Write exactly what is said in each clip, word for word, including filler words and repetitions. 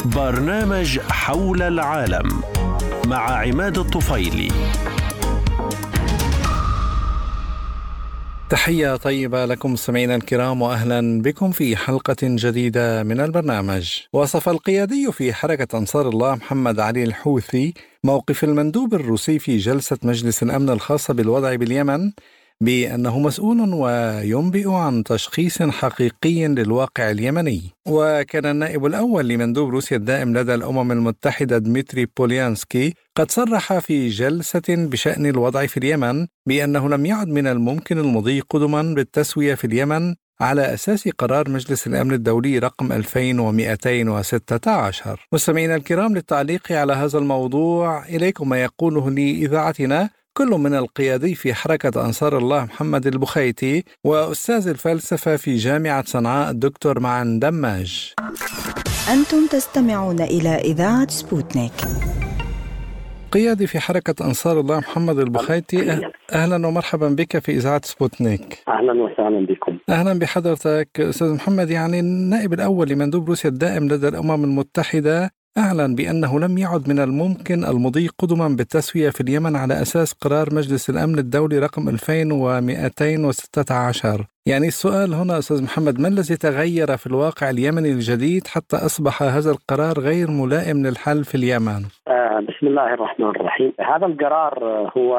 برنامج حول العالم مع عماد الطفيلي. تحية طيبة لكم مستمعينا الكرام، وأهلا بكم في حلقة جديدة من البرنامج. وصف القيادي في حركة أنصار الله محمد علي الحوثي موقف المندوب الروسي في جلسة مجلس الأمن الخاصة بالوضع باليمن بأنه مسؤول وينبئ عن تشخيص حقيقي للواقع اليمني. وكان النائب الأول لمندوب روسيا الدائم لدى الأمم المتحدة ديمتري بوليانسكي قد صرح في جلسة بشأن الوضع في اليمن بأنه لم يعد من الممكن المضي قدما بالتسوية في اليمن على أساس قرار مجلس الأمن الدولي رقم ألفين ومئتين وستة عشر. مستمعينا الكرام، للتعليق على هذا الموضوع إليكم ما يقوله لإذاعتنا كل من القيادي في حركة أنصار الله محمد البخيتي وأستاذ الفلسفة في جامعة صنعاء الدكتور معن دماج. أنتم تستمعون إلى إذاعة سبوتنيك. قيادي في حركة أنصار الله محمد البخيتي، أهلا ومرحبا بك في إذاعة سبوتنيك. أهلا وسهلا بكم. أهلا بحضرتك أستاذ محمد. يعني النائب الأول لمندوب روسيا الدائم لدى الأمم المتحدة أعلن بأنه لم يعد من الممكن المضي قدما بالتسوية في اليمن على أساس قرار مجلس الأمن الدولي رقم ألفين ومئتين وستة عشر. يعني السؤال هنا أستاذ محمد، ما الذي تغير في الواقع اليمني الجديد حتى أصبح هذا القرار غير ملائم للحل في اليمن؟ آه بسم الله الرحمن الرحيم. هذا القرار هو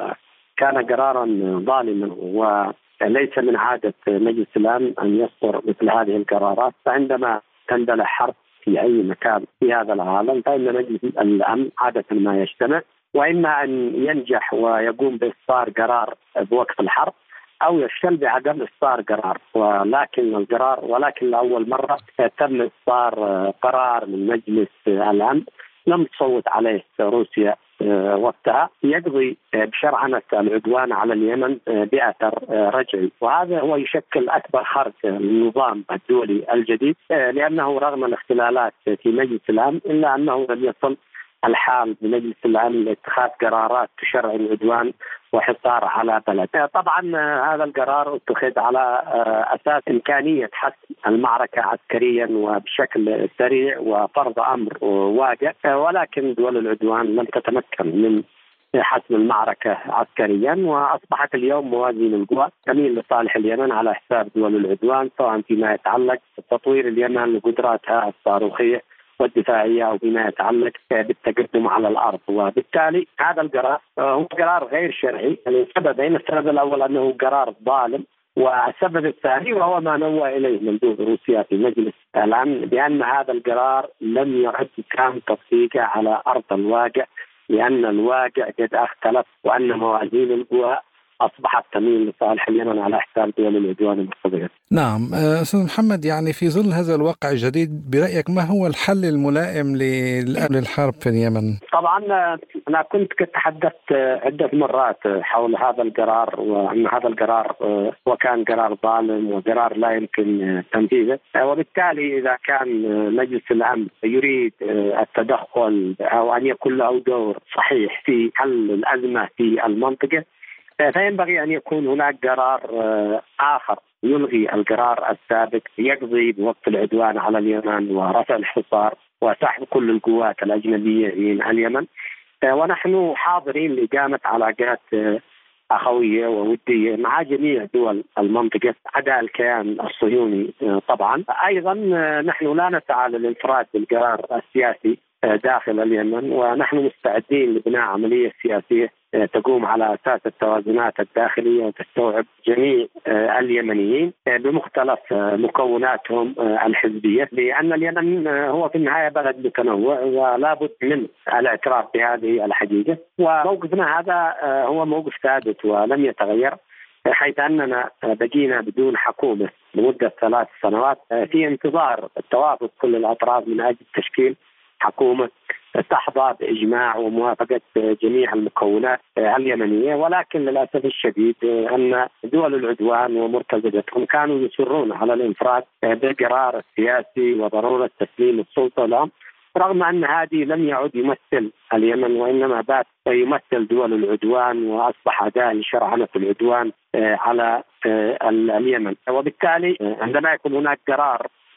كان قرارا ظالما، وليس من عادة مجلس الأمن أن يصدر مثل هذه القرارات. فعندما تندلع حرب في أي مكان في هذا العالم فإن مجلس الأمن عادة ما يجتمع، وإما أن ينجح ويقوم بإصدار قرار بوقت الحرب أو يفشل بعدم إصدار قرار. ولكن القرار ولكن لأول مرة تم إصدار قرار من مجلس الأمن لم تصوت عليه روسيا وقتها، يقضي بشرعنة العدوان على اليمن بأثر رجعي. وهذا هو يشكل أكبر خرق للنظام الدولي الجديد، لأنه رغم الاختلالات في مجلس الأمن إلا أنه لم يصل الحال بمجلس الأمن لاتخاذ قرارات تشرع العدوان وحصار على بلد. طبعا هذا القرار اتخذ على أساس إمكانية حسم المعركة عسكريا وبشكل سريع وفرض أمر واقع، ولكن دول العدوان لم تتمكن من حسم المعركة عسكريا، وأصبحت اليوم موازين القوى تميل لصالح اليمن على حساب دول العدوان، سواء فيما يتعلق بتطوير اليمن لقدراتها الصاروخية والدفاعية أو بما يتعلق بالتقدم على الأرض. وبالتالي هذا القرار هو قرار غير شرعي لسببين. السبب الأول أنه قرار ظالم، والسبب الثاني وهو ما نوى إليه مندوب روسيا في مجلس الأمن بأن هذا القرار لم يعد كان تطبيقه على أرض الواقع، لأن الواقع قد اختلف وأن موازين القوى أصبحت تميل لصالح اليمن على حساب دول العدوان المرتضية. نعم أستاذ محمد، يعني في ظل هذا الواقع الجديد برأيك ما هو الحل الملائم للحرب في اليمن؟ طبعا أنا كنت تحدثت عدة مرات حول هذا القرار، وأن هذا القرار وكان قرار ظالم وقرار لا يمكن تنفيذه، وبالتالي إذا كان مجلس الأمن يريد التدخل أو أن يكون له دور صحيح في حل الأزمة في المنطقة فينبغي أن يكون هناك قرار آخر يلغي القرار السابق، يقضي بوقت العدوان على اليمن ورفع الحصار وسحب كل القوات الأجنبية من اليمن. ونحن حاضرين لإقامة علاقات أخوية وودية مع جميع دول المنطقة عدا الكيان الصهيوني. طبعا أيضا نحن لا نسعى للانفراد بالقرار السياسي داخل اليمن، ونحن مستعدين لبناء عملية سياسية تقوم على أساس التوازنات الداخلية وتستوعب جميع اليمنيين بمختلف مكوناتهم الحزبية، لأن اليمن هو في النهاية بلد متنوع ولا بد من الاعتراف بهذه الحقيقة. وموقفنا هذا هو موقف ثابت ولم يتغير، حيث أننا بقينا بدون حكومة لمدة ثلاث سنوات في انتظار توافق كل الأطراف من أجل تشكيل حكومة تحظى بإجماع وموافقة جميع المكونات اليمنية. ولكن للأسف الشديد أن دول العدوان ومرتزقتهم كانوا يصرون على الانفراد بالقرار السياسي وضرورة تسليم السلطة لهم، رغم أن هذه لم يعد يمثل اليمن وإنما بات يمثل دول العدوان وأصبح أداة لشرعنة العدوان على اليمن. وبالتالي عندما يكون هناك قرار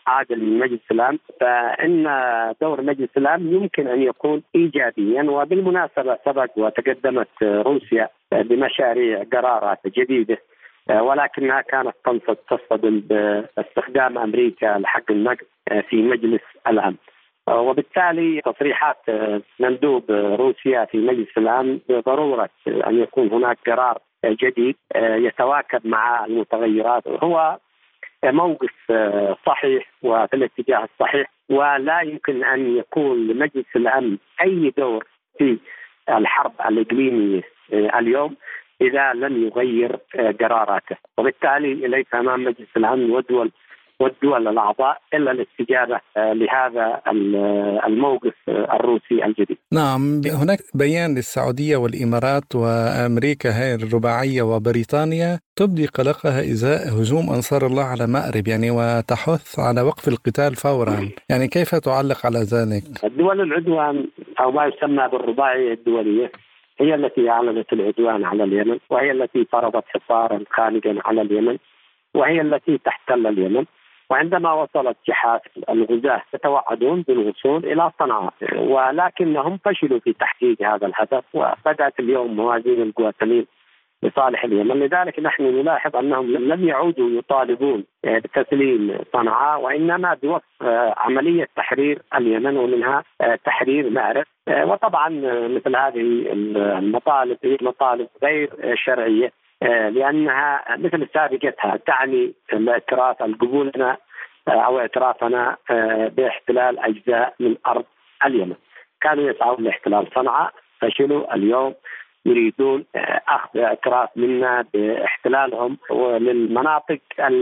عادل من مجلس الأمن، فإن دور مجلس الأمن يمكن أن يكون إيجابيا. وبالمناسبة سبق وتقدمت روسيا بمشاريع قرارات جديدة، ولكنها كانت تصطدم باستخدام أمريكا لحق النقد في مجلس الأمن، وبالتالي تصريحات مندوب روسيا في مجلس الأمن بضرورة أن يكون هناك قرار جديد يتواكب مع المتغيرات هو موقف صحيح وفي الاتجاه الصحيح، ولا يمكن أن يكون لمجلس الأمن أي دور في الحرب الإقليمية اليوم إذا لم يغير قراراته. وبالتالي ليس أمام مجلس الأمن والدول والدول الأعضاء إلا الاستجابة لهذا الموقف الروسي الجديد. نعم، هناك بيان للسعودية والإمارات وأمريكا هاي الرباعية وبريطانيا تبدي قلقها إزاء هجوم أنصار الله على مأرب، يعني وتحث على وقف القتال فورا، يعني كيف تعلق على ذلك؟ الدول العدوان أو ما يسمى بالرباعية الدولية هي التي أعلنت العدوان على اليمن، وهي التي فرضت حصارا خانقا على اليمن، وهي التي تحتل اليمن. وعندما وصلت جحافل الغزاة يتوعدون بالوصول إلى صنعاء، ولكنهم فشلوا في تحقيق هذا الهدف، وبدأت اليوم موازين القوى تميل لصالح اليمن. لذلك نحن نلاحظ أنهم لم يعودوا يطالبون بتسليم صنعاء، وإنما بوقف عملية تحرير اليمن ومنها تحرير مأرب. وطبعا مثل هذه المطالب هي مطالب غير شرعية، لأنها مثل سابقتها تعني الاعتراف القبولنا أو اعترافنا باحتلال أجزاء من أرض اليمن. كانوا يسعون لاحتلال صنعاء، فشلوا، اليوم يريدون أخذ اعتراف منا باحتلالهم للمناطق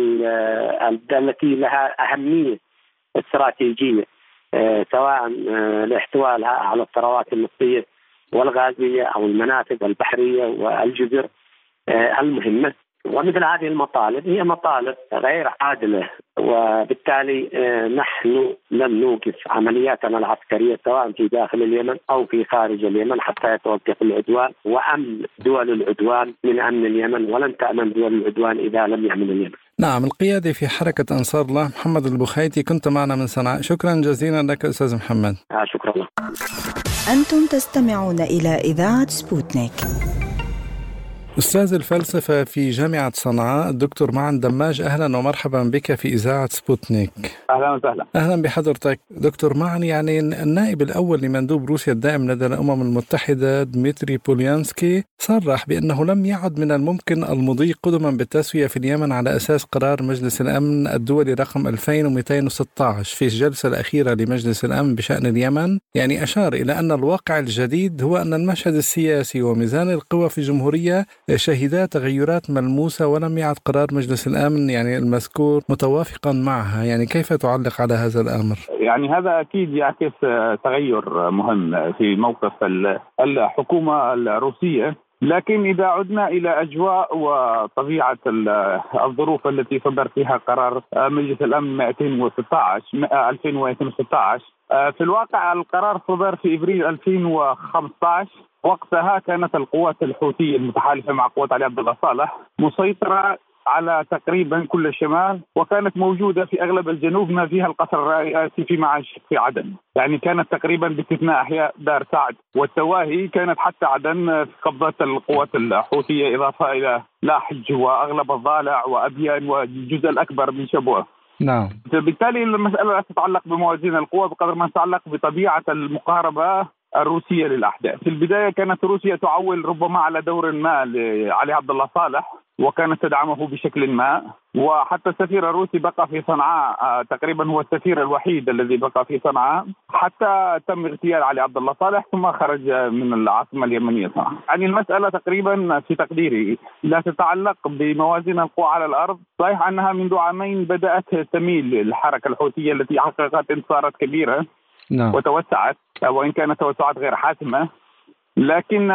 التي لها أهمية استراتيجية، سواء لاحتوالها على الثروات النفطية والغازية أو المنافذ البحرية والجزر المهمة. ومثل هذه المطالب هي مطالب غير عادلة، وبالتالي نحن لن نوقف عملياتنا العسكرية سواء في داخل اليمن أو في خارج اليمن حتى يتوقف العدوان، وأمن دول العدوان من أمن اليمن، ولن تأمن دول العدوان إذا لم يأمن اليمن. نعم، القيادي في حركة أنصار الله محمد البخيتي، كنت معنا من صنعاء. شكرا جزيلا لك أستاذ محمد. آه شكرا لك. أنتم تستمعون إلى إذاعة سبوتنيك. أستاذ الفلسفة في جامعة صنعاء الدكتور معن دماج، أهلا ومرحبا بك في إذاعة سبوتنيك. أهلا وسهلا. أهلا بحضرتك دكتور معن. يعني النائب الأول لمندوب روسيا الدائم لدى الأمم المتحدة دميتري بوليانسكي صرح بأنه لم يعد من الممكن المضي قدما بالتسوية في اليمن على أساس قرار مجلس الأمن الدولي رقم ألفين ومئتين وستة عشر في الجلسة الأخيرة لمجلس الأمن بشأن اليمن. يعني أشار إلى أن الواقع الجديد هو أن المشهد السياسي وميزان القوى في الجمهورية شهدا تغيرات ملموسة، ولم يعد قرار مجلس الأمن يعني المذكور متوافقا معها. يعني كيف تعلق على هذا الأمر؟ يعني هذا أكيد يعكس تغير مهم في موقف الحكومة الروسية، لكن إذا عدنا إلى أجواء وطبيعة الظروف التي صدر فيها قرار مجلس الأمن ألفين ومئتين وستة عشر، في الواقع القرار صدر في إبريل ألفين وخمسة عشر. وقتها كانت القوات الحوثية المتحالفة مع قوات علي عبد الله صالح مسيطرة على تقريبا كل الشمال، وكانت موجودة في أغلب الجنوب ما فيها القصر الرئاسي في معاش في عدن. يعني كانت تقريبا باستثناء أحياء دار سعد والتواهي كانت حتى عدن في قبضة القوات الحوثية، إضافة إلى لاحج وأغلب الضالع وأبيان والجزء الأكبر من شبوة. نعم. بالتالي المسألة لا تتعلق بموازين القوى بقدر ما تتعلق بطبيعة المقاربة الروسية للأحداث. في البداية كانت روسيا تعول ربما على دور ما لعلي عبد الله صالح، وكانت تدعمه بشكل ما، وحتى السفير الروسي بقى في صنعاء، تقريبا هو السفير الوحيد الذي بقى في صنعاء حتى تم اغتيال علي عبد الله صالح، ثم خرج من العاصمة اليمنية صنعاء. يعني المسألة تقريبا في تقديري لا تتعلق بموازين القوى على الأرض. صحيح أنها منذ عامين بدأت تميل الحركة الحوثية التي حققت انتصارات كبيرة نعم. وتوسعت، وإن كانت توسعات غير حاسمة، لكن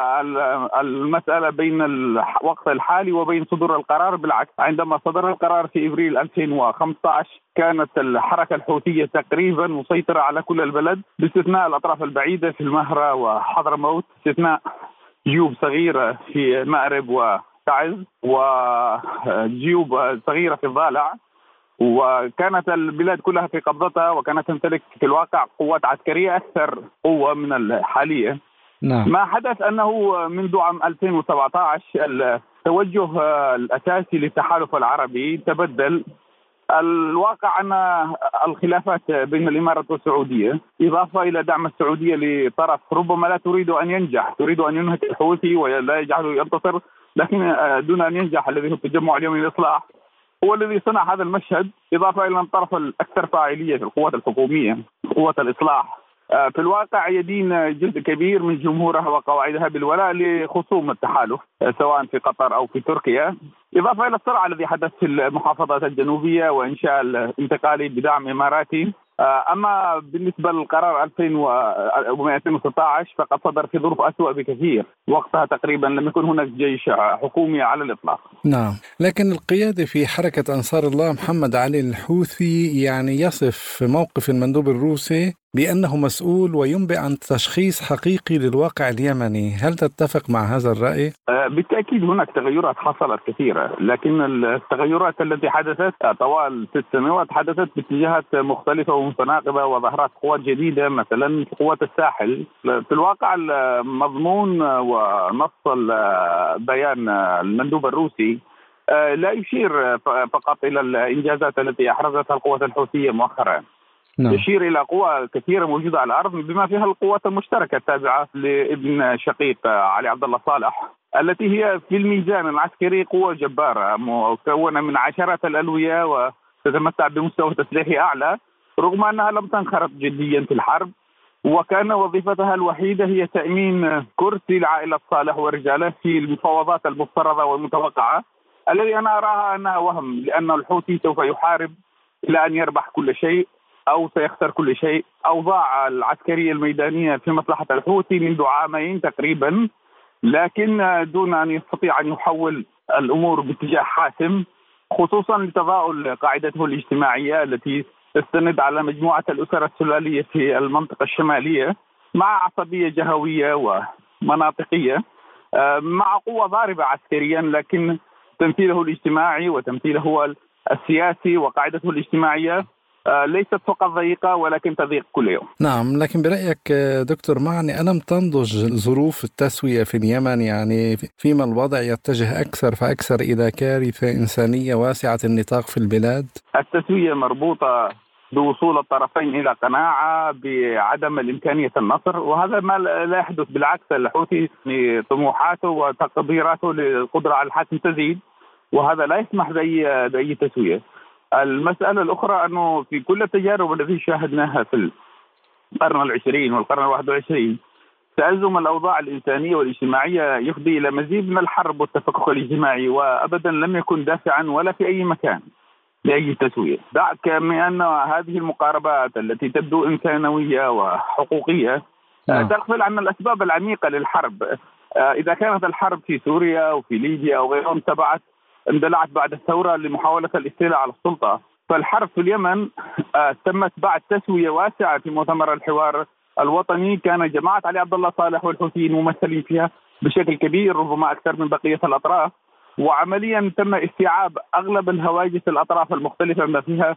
المسألة بين الوقت الحالي وبين صدور القرار بالعكس. عندما صدر القرار في إبريل ألفين وخمسة عشر كانت الحركة الحوثية تقريبا مسيطرة على كل البلد باستثناء الأطراف البعيدة في المهرة وحضرموت، باستثناء جيوب صغيرة في مأرب وتعز وجيوب صغيرة في الضالع. وكانت البلاد كلها في قبضتها، وكانت تمتلك في الواقع قوات عسكرية أكثر قوة من الحالية. نعم. ما حدث أنه منذ عام ألفين وسبعة عشر التوجه الأساسي للتحالف العربي تبدل. الواقع أن الخلافات بين الإمارات والسعودية إضافة إلى دعم السعودية لطرف ربما لا تريد أن ينجح، تريد أن ينهك الحوثي ولا يجعله ينتصر، لكن دون أن ينجح الذي هو التجمع اليومي للإصلاح، هو الذي صنع هذا المشهد. إضافة إلى الطرف الأكثر فاعلية في القوات الحكومية قوة الإصلاح في الواقع يدين جزء كبير من جمهورها وقواعدها بالولاء لخصوم التحالف سواء في قطر أو في تركيا، إضافة إلى الصراع الذي حدث في المحافظات الجنوبية وإنشاء الانتقالي بدعم إماراتي. أما بالنسبة للقرار ألفين وستة عشر فقد صدر في ظروف أسوأ بكثير، وقتها تقريبا لم يكن هناك جيش حكومي على الإطلاق. نعم، لكن القيادي في حركة أنصار الله محمد علي الحوثي يعني يصف موقف المندوب الروسي بأنه مسؤول وينبئ عن تشخيص حقيقي للواقع اليمني. هل تتفق مع هذا الرأي؟ بالتأكيد هناك تغيرات حصلت كثيرة، لكن التغيرات التي حدثت طوال ست سنوات حدثت باتجاهات مختلفة ومتناقضة وظهرت قوات جديدة مثلا قوات الساحل. في الواقع المضمون ونص البيان المندوب الروسي لا يشير فقط إلى الإنجازات التي أحرزتها القوات الحوثية مؤخرا، نعم. يشير إلى قوى كثيرة موجودة على الأرض بما فيها القوات المشتركة التابعة لابن شقيق علي عبد الله صالح، التي هي في الميزان العسكري قوة جبارة مكونة من عشرات الألوية وتتمتع بمستوى تسليحي أعلى، رغم أنها لم تنخرط جديا في الحرب، وكان وظيفتها الوحيدة هي تأمين كرسي لعائلة صالح ورجاله في المفاوضات المفترضة والمتوقعة، الذي أنا أراها أنها وهم، لأن الحوثي سوف يحارب إلى أن يربح كل شيء أو سيخسر كل شيء. أوضاع العسكرية الميدانية في مصلحة الحوثي منذ عامين تقريبا، لكن دون أن يستطيع أن يحول الأمور باتجاه حاسم، خصوصا لتضاؤل قاعدته الاجتماعية التي تستند على مجموعة الأسر السلالية في المنطقة الشمالية، مع عصبية جهوية ومناطقية، مع قوة ضاربة عسكريا، لكن تمثيله الاجتماعي وتمثيله السياسي وقاعدته الاجتماعية ليست فقط ضيقة ولكن تضيق كل يوم. نعم، لكن برأيك دكتور معني ألم تنضج ظروف التسوية في اليمن، يعني فيما الوضع يتجه أكثر فأكثر إلى كارثة إنسانية واسعة النطاق في البلاد؟ التسوية مربوطة بوصول الطرفين إلى قناعة بعدم الإمكانية النصر، وهذا ما لا يحدث. بالعكس الحوثي طموحاته وتقديراته للقدرة على الحسم تزيد، وهذا لا يسمح بأي بأي تسوية. المسألة الأخرى أنه في كل التجارب التي شاهدناها في القرن العشرين والقرن الواحد والعشرين تأزم الأوضاع الإنسانية والاجتماعية يفضي إلى مزيد من الحرب والتفكك الاجتماعي، وأبدا لم يكن دافعا ولا في أي مكان لأي تسوية. دعك من أن هذه المقاربات التي تبدو إنسانوية وحقوقية نعم. تغفل عن الأسباب العميقة للحرب. إذا كانت الحرب في سوريا أو في ليبيا أو غيرهم تبعت اندلعت بعد الثورة لمحاولة الاستيلاء على السلطة، فالحرب في اليمن تمت بعد تسوية واسعة في مؤتمر الحوار الوطني. كان جماعة علي عبد الله صالح والحوثيين ممثلين فيها بشكل كبير، ربما أكثر من بقية الأطراف، وعمليا تم استيعاب أغلب الهواجس الأطراف المختلفة بما فيها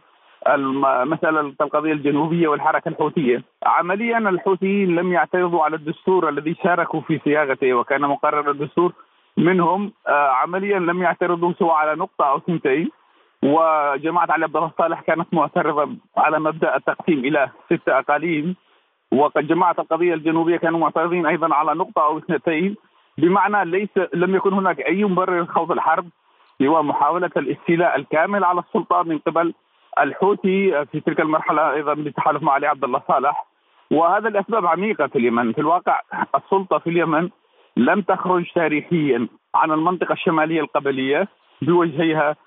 مسألة القضية الجنوبية والحركة الحوثية. عمليا الحوثيين لم يعترضوا على الدستور الذي شاركوا في صياغته وكان مقرر الدستور منهم، عمليا لم يعترضوا سوى على نقطة أو سنتين، وجماعة علي عبد الله صالح كانت معترضة على مبدأ التقسيم إلى ستة أقاليم، وقد جماعة القضية الجنوبية كانوا معترضين أيضا على نقطة أو اثنتين، بمعنى ليس لم يكن هناك أي مبرر لخوض الحرب سوى محاولة الاستيلاء الكامل على السلطة من قبل الحوثي في تلك المرحلة أيضا بالتحالف مع علي عبد الله صالح. وهذا الأسباب عميقة في اليمن. في الواقع السلطة في اليمن لم تخرج تاريخيا عن المنطقة الشمالية القبلية بوجهيها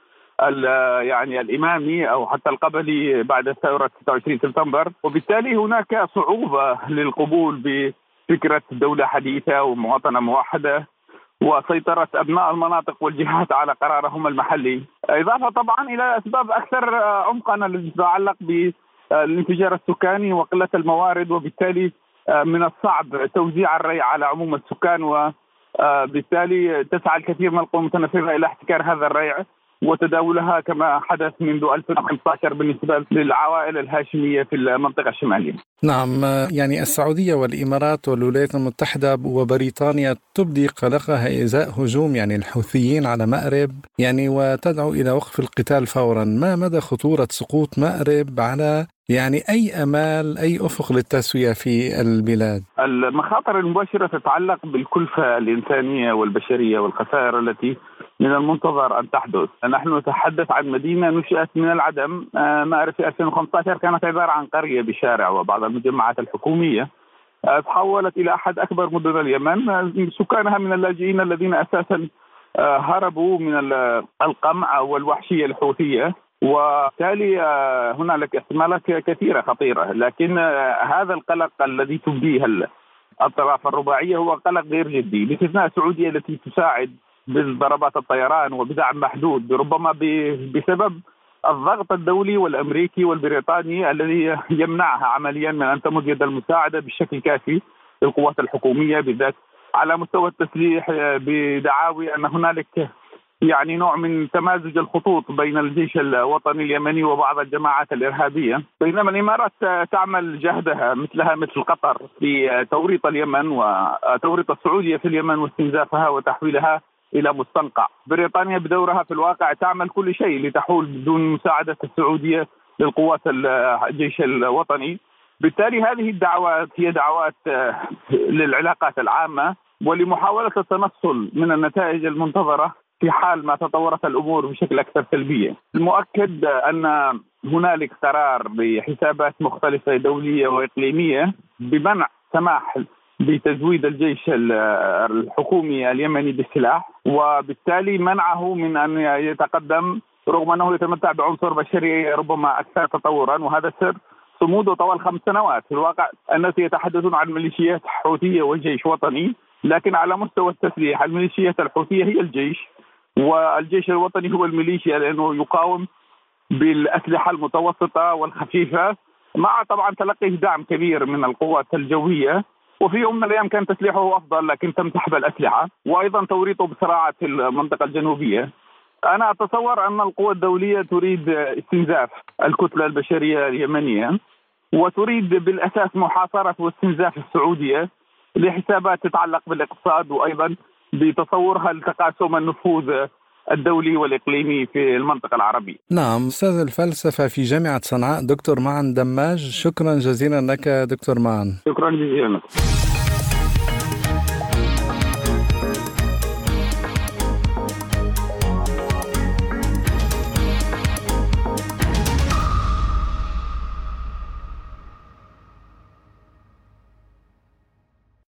يعني الإمامي أو حتى القبلي بعد ثورة ستة وعشرين سبتمبر، وبالتالي هناك صعوبة للقبول بفكرة دولة حديثة ومواطنة موحدة وسيطرة أبناء المناطق والجهات على قرارهم المحلي، إضافة طبعا إلى أسباب أكثر عمقا التي تتعلق بالانفجار السكاني وقلة الموارد، وبالتالي من الصعب توزيع الري على عموم السكان، وبالتالي تسعى الكثير من القوى المتنفذة إلى احتكار هذا الريع وتداولها كما حدث منذ ألفين وخمسة عشر بالنسبة للعوائل الهاشمية في المنطقة الشمالية. نعم، يعني السعودية والإمارات والولايات المتحدة وبريطانيا تبدي قلقها إزاء هجوم يعني الحوثيين على مأرب، يعني وتدعو إلى وقف القتال فورا. ما مدى خطورة سقوط مأرب على يعني أي أمال أي أفق للتسوية في البلاد؟ المخاطر المباشرة تتعلق بالكلفة الإنسانية والبشرية والخسائر التي من المنتظر أن تحدث. نحن نتحدث عن مدينة نشأت من العدم. مأرب في ألفين وخمسة عشر كانت عبارة عن قرية بشارع وبعض المجمعات الحكومية، تحولت إلى أحد أكبر مدن اليمن، سكانها من اللاجئين الذين أساسا هربوا من القمع والوحشية الحوثية، وبالتالي هنالك احتمالات كثيرة خطيرة. لكن هذا القلق الذي تبديه الأطراف الرباعية هو قلق غير جدي، باستثناء السعودية التي تساعد بضربات الطيران وبدعم محدود، ربما بسبب الضغط الدولي والأمريكي والبريطاني الذي يمنعها عمليا من أن تمد يد المساعدة بشكل كافي للقوات الحكومية، بالذات على مستوى التسليح، بدعاوي أن هنالك يعني نوع من تمازج الخطوط بين الجيش الوطني اليمني وبعض الجماعات الإرهابية. بينما الإمارات تعمل جهدها مثلها مثل قطر في توريط اليمن وتوريط السعودية في اليمن واستنزافها وتحويلها إلى مستنقع. بريطانيا بدورها في الواقع تعمل كل شيء لتحول بدون مساعدة السعودية للقوات الجيش الوطني. بالتالي هذه الدعوات هي دعوات للعلاقات العامة ولمحاولة التنصل من النتائج المنتظرة في حال ما تطورت الأمور بشكل أكثر سلبية. المؤكد أن هنالك قرار بحسابات مختلفة دولية وإقليمية بمنع سماح بتزويد الجيش الحكومي اليمني بالسلاح، وبالتالي منعه من أن يتقدم رغم أنه يتمتع بعنصر بشري ربما أكثر تطورا، وهذا سر صموده طوال خمس سنوات. في الواقع الناس يتحدثون عن ميليشيات حوثية وجيش وطني، لكن على مستوى التسليح الميليشيات الحوثية هي الجيش، والجيش الوطني هو الميليشيا، لأنه يقاوم بالأسلحة المتوسطة والخفيفة، مع طبعا تلقيه دعم كبير من القوات الجوية. وفي يوم من الأيام كان تسليحه أفضل، لكن تم سحب الأسلحة وأيضا توريطه بصراعات في المنطقة الجنوبية. أنا أتصور أن القوى الدولية تريد استنزاف الكتلة البشرية اليمنية، وتريد بالأساس محاصرة واستنزاف السعودية لحسابات تتعلق بالاقتصاد، وأيضا بتصورها لتقاسم النفوذ الدولي والإقليمي في المنطقة العربية. نعم، أستاذ الفلسفة في جامعة صنعاء دكتور معن دماج، شكرا جزيلا لك دكتور معن. شكرا جزيلا.